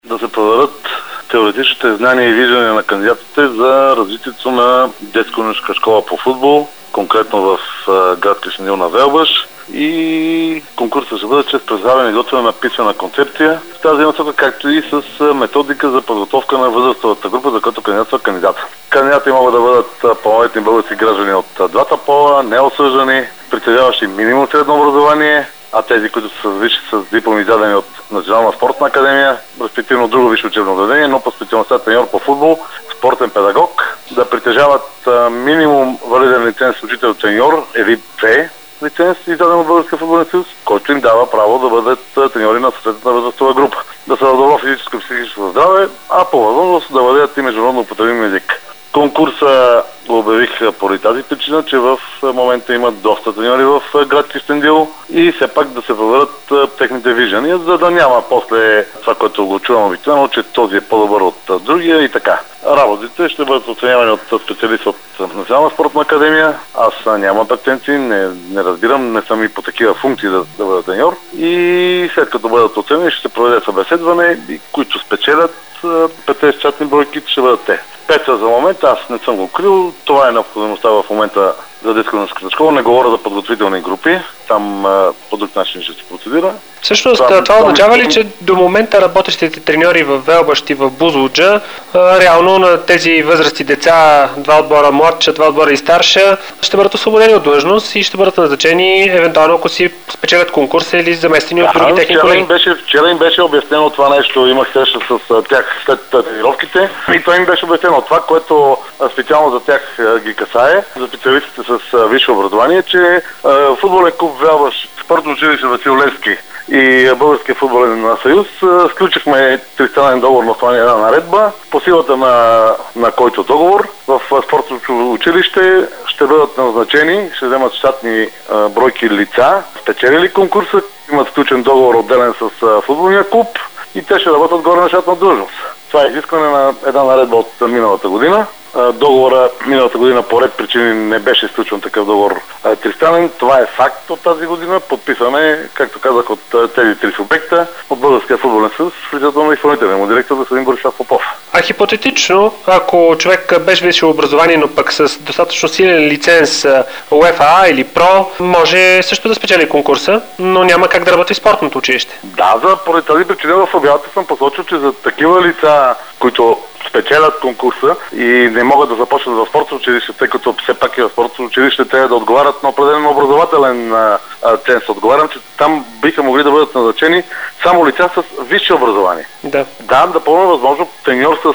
Да се проверят теоретичните знания и виждания на кандидатите за развитието на детско-юношеска школа по футбол, конкретно в град Кюстендил на Велбаш. И конкурсът ще бъде чрез представяне и готвяне на писмена концепция в тази насока, както и с методика за подготовка на възрастовата група, за която кандидатства кандидата. Кандидати могат да бъдат пълнолетни български граждани от двата пола, неосъждани, притежаващи минимум средно образование, а тези, които са висши с дипломи издадени от Национална спортна академия, респективно друго висше учебно заведение, но по специалността треньор по футбол, спортен педагог, да притежават минимум валиден лиценз учител треньор, вид 2 лиценз, издаден от Българския футболен съюз, който им дава право да бъдат треньори на съответната възрастова група. Да са в добро физическо и психическо здраве, а по възможност да владеят и международно употребим език. Конкурса го обявих поради тази причина, че в момента има доста треньори в град Кюстендил и все пак да се проверят техните виждания, за да няма после това, което го чувам обикновено, че този е по-добър от другия и така. Работите ще бъдат оценявани от специалист от Национална спортна академия. Аз нямам претенции, не разбирам, не съм и по такива функции да бъда треньор. И след като бъдат оценени, ще се проведе събеседване и които спечелят 5 щатни бройки, ще бъдат те. 5 за момента, аз не съм го крил. Това е необходимостта в момента за детско-юношеската школа. Не говоря за подготвителни групи. Там по друг начин ще се процедира. Всъщност, това означава ли, че до момента работещите треньори в Велбаш и в Бузлуджа, реално на тези възрасти деца, 2 отбора младша, 2 отбора и старша, ще бъдат освободени от длъжност и ще бъдат назначени, евентуално ако си спечелят конкурса или заместени от други техни колеги? Вчера им беше обяснено това нещо. Имах среща с тях след тренировките и това им беше обяснено. Това, което специално за тях ги касае, за специалистите с висше образование, че футболен клуб Велбаш, спортно училище Васил Левски и Българския футболен съюз сключихме тристранен договор на основание една наредба, по силата на който договор в спортното училище ще бъдат назначени, ще вземат щатни бройки лица, спечелили конкурса, имат сключен договор отделен с футболния клуб и те ще работят горе на щатна длъжност. Това е изискване на една наредба от миналата година. Договора миналата година по ред причини не беше изключен такъв договор тристранен. Това е факт от тази година. Подписане, както казах, от тези 3 субекта от Българския футболен съюз в лицето на изпълнителния му директор господин Борислав Попов. А хипотетично, ако човек без висше образование, но пък с достатъчно силен лиценз УЕФА или ПРО, може също да спечели конкурса, но няма как да работи в спортното училище. Да, поради тази причина в обявата съм посочил, че за такива лица, които спечелят конкурса и не могат да започнат в спортно училище, тъй като все пак и в спортно училище трябва да отговарят на определен образователен ценз. Отговарям, че там биха могли да бъдат назначени само лица с висше образование. Да. Да, напълно възможно треньор с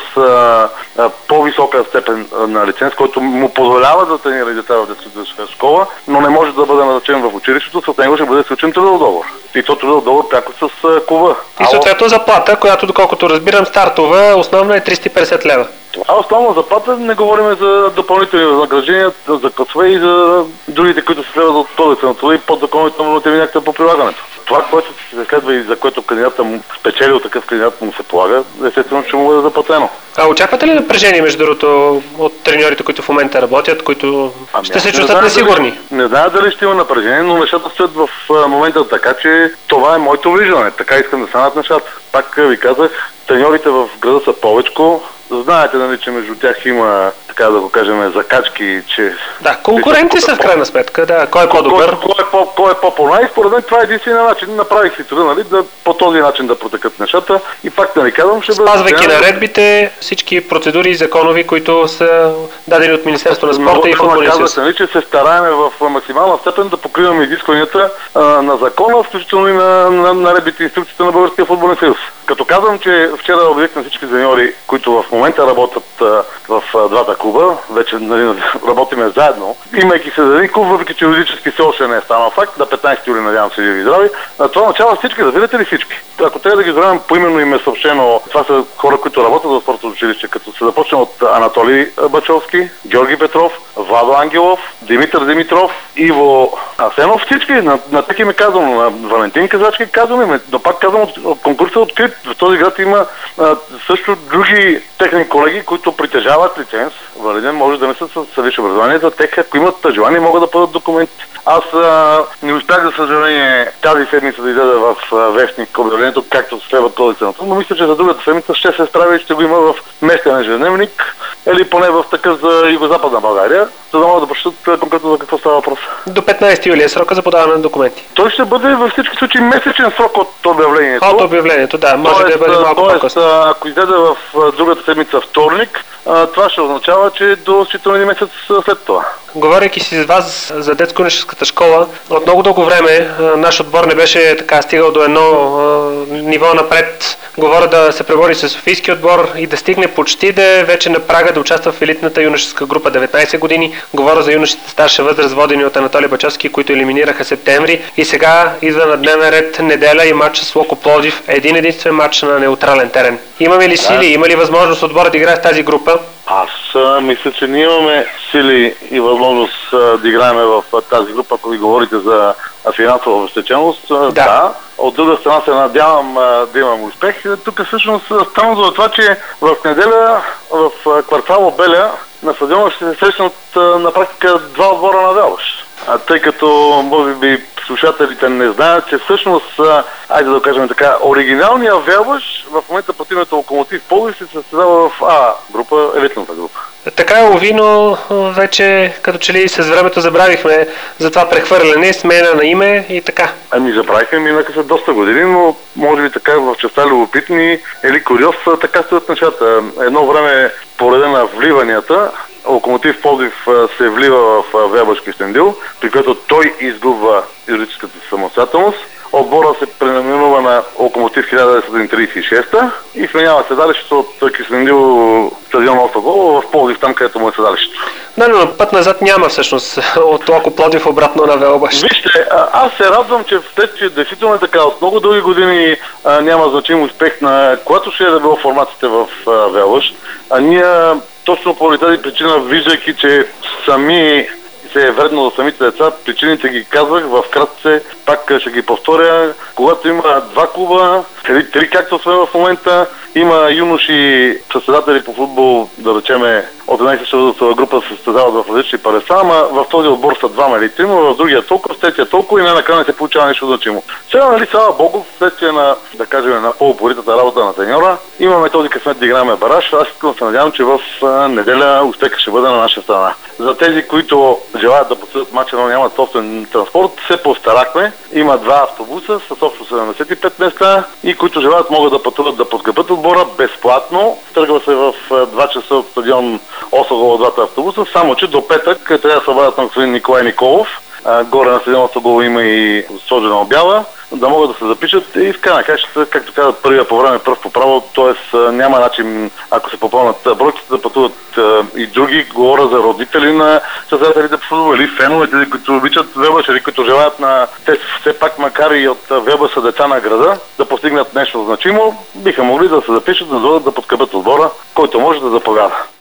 по-висока степен на лиценз, който му позволява да тренира деца в детската школа, но не може да бъде назначен в училището, с него ще бъде сключен трудов договор. И то трудов договор пряко с клуба. И съответно заплата, която доколкото разбирам стартова, основна е 350 лева. А основна заплата, не говорим за допълнителни възнаграждения, за класове и за другите, които се следват от Кодекса на труда и подзаконовите нормативни акта по прилагането. Това, което се следва и за което кандидата му спечелил такъв кандидат му се полага, естествено, че му бъде заплатено. А очаквате ли напрежение, между другото, от треньорите, които в момента работят, които ще се чувстват несигурни? Не знае дали ще има напрежение, но нещата стоят в момента така, че това е моето виждане. Така искам да станат нещата. Пак ви казах, треньорите в града са повечко. Знаете, нали, че между тях има, така да го кажем, закачки, че... Да, конкуренти са в крайна сметка, да, кой е по-добър. Кой е по-по-най, и според мен това е единствения начин. Направих си труда, нали, по този начин да протекат нещата и пак да ви казвам, ще бъде... Спазвайки наредбите, всички процедури законови, които са дадени от Министерството на спорта и футболния съюз. Нали, че се стараем в максимална степен да покриваме изискванията на закона, включително и на наредбите и инструкциите на Българския футболен съюз. Като казвам, че вчера обявих на всички сеньори, които в момента работят в двата клуба, вече нали, работиме заедно, имайки се за един клуб, въпреки че юридически все още не е станал факт, на 15 юли надявам се ви здрави, това означава всички, разбирате ли всички? Ако трябва да ги здравим поименно им е съобщено, това са хора, които работят в спортното училище, като се започне от Анатолий Бачовски, Георги Петров, Владо Ангелов, Димитър Димитров, Иво Асенов, всички, на теки ме казвам, на Валентин Казачки казвам, но пак казвам, от конкурса открит. В този град има също други техни колеги, които притежават лиценз. Валиден може да не са с висше образование, за тех, ако имат желание, могат да подадат документи. Аз не успях, за съжаление, тази седмица да излезе в вестник обявлението, както следва този цената. Но мисля, че за другата седмица ще се справи и ще го има в местен ежедневник или поне в такъв за Югозападна България, за да могат да прочитат конкретно за какво става въпрос. До 15 юли е срока за подаване на документи. Той ще бъде във всички случаи месечен срок от обявлението. От обявлението, да. Може да бъде малко по-късно. Ако излезе в другата седмица вторник, това ще означава, че до считано един месец след това. Говорейки си с вас за детско-юношеската школа, от много дълго време наш отбор не беше така стигал до едно ниво напред. Говоря да се пребори с Софийски отбор и да стигне почти да е вече на прага да участва в елитната юношеска група 19 години. Говоря за юношите старша възраст, водени от Анатолий Бачовски, които елиминираха септември. И сега идва на дневен ред неделя и матч с Локо Пловдив. Един единствен матч на неутрален терен. Имаме ли сили, има ли възможност отбора да играе в тази група? Аз мисля, че ние имаме сили и възможност да играем в тази група, ако ви говорите за финансова обезпеченост. Да. От друга страна се надявам да имам успех. Тук всъщност стана за това, че в неделя в квартал Обеля на стадиона ще се срещнат на практика два отбора на Велбаш. Тъй като, може би, слушателите не знаят, че всъщност, айде да кажем така, оригиналният Велбаш в момента под името Локомотив Пловдив се състезава в А група, елитната група. Така е, Ови, но вече като че ли с времето забравихме за това прехвърляне, смена на име и така. Забравихме, минаха се доста години, но може би така в частта любопитни или куриоз, така стоят нещата. Едно време по реда на вливанията, Локомотив Пловдив се влива в Велбашки Кюстендил, при което той изгубва юридическата самостоятелност. Отбора се пренаименува на Локомотив 1936 и сменява седалището от Кюстендил стадион Острогол в Пловдив, там където му е седалището. Да, но път назад няма всъщност от Локо Пловдив обратно на Велбаш. Вижте, аз се радвам, че вследствие действително е така. От много дълги години няма значим успех на когато ще е да било формациите в Велбаш. Ние точно по тази причина, виждайки, че сами се е вредно за самите деца, причините ги казвах, в кратце пак ще ги повторя. Когато има два клуба, три както сме в момента, има юноши състезатели по футбол, да речеме, от една и съща възрастова група се състезават в различни пареса, ама в този отбор са двама или трима, в другия толкова, в третия толкова и най-накрая не се получава нещо значимо. Сега, нали, слава Богу, вследствие на, да кажем, на по-упоритата работа на треньора, имаме този късмет да играем бараж. Аз искам да се надявам, че в неделя успехът ще бъде на наша страна. За тези, които желаят да посетят мача, но нямат собствен транспорт, се постарахме. Има два автобуса с общо 75 места и които желаят могат да пътуват да подкрепят отбора безплатно. Тръгва се в 2 часа от стадион Острогол от двата автобуса, само че до петък трябва да се бъдат на господин Николай Николов. Горе на стадион Острогол има и сложена обява, да могат да се запишат и в крайна краща, както казват, първия по време, пръв по право, т.е. няма начин, ако се попълнат бройките, да пътуват и други. Говоря за родители на състезателите по футбол или феновете, които обичат Велбаш или които желаят на те все пак, макар и от Велбаш са деца на града, да постигнат нещо значимо, биха могли да се запишат, да подкрепят отбора, който може да заповяда.